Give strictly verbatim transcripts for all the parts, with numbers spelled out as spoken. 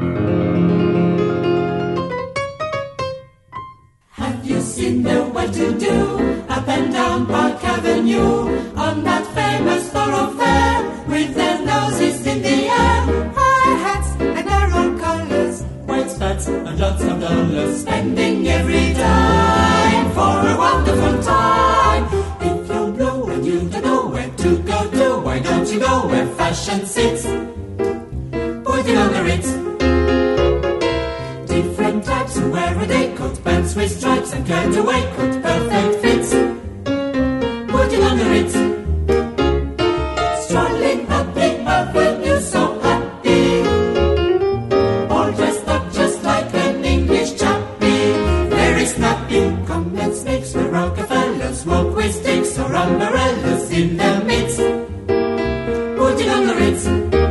Have you seen the well-to-do up and down Park Avenue on that famous thoroughfare with their noses in the air? High hats and narrow collars, white spats and lots of dollars, spending every dime for a wonderful time. If you're blue and you don't know where to go to, why don't you go where fashion sits? Put it on the Ritz. Different types who wear a day coat, pants with stripes and cutaway coat, perfect fits. Put it on the Ritz. Strolling up the avenue, so happy, all dressed up just like an English chappie. Very snappy. Come, let's mix with Rockefellers, walk with sticks or umbrellas in the midst. Put it on the Ritz.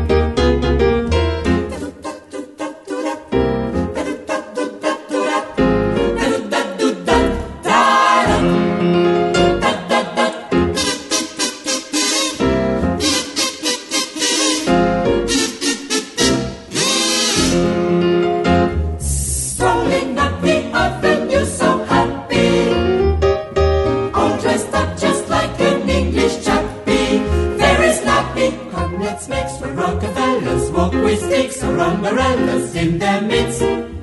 Strolling up the avenue, so happy, all dressed up just like an English chappie. Very snappy. Come, let's mix with Rockefellers, walk with sticks or umbrellas in their midst.